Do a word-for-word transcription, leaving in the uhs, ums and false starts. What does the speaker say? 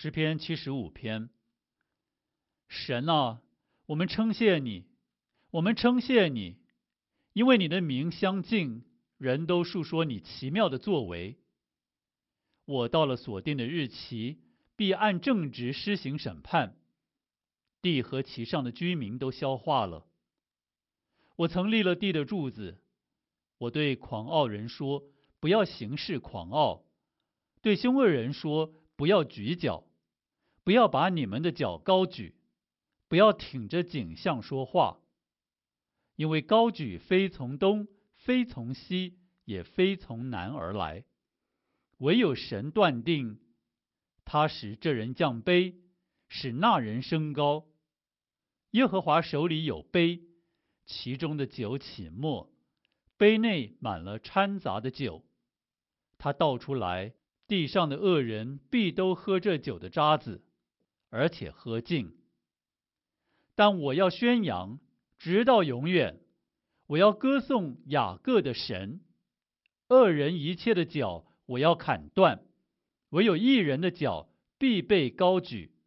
诗篇七十五篇。神啊，我们称谢你，我们称谢你，因为你的名相近，人都述说你奇妙的作为。我到了所定的日期，必按正直施行审判，地和其上的居民都消化了。我曾立了地的柱子，我对狂傲人说，不要行事狂傲；对凶恶人说，不要举脚，不要把你们的脚高举，不要挺着颈项说话，因为高举非从东，非从西，也非从南而来，唯有神断定，他使这人降卑，使那人升高。耶和华手里有杯，其中的酒起沫，杯内满了掺杂的酒。他倒出来，地上的恶人必都喝这酒的渣子，而且喝尽。但我要宣扬，直到永远，我要歌颂雅各的神。恶人一切的脚我要砍断，唯有义人的脚必被高举。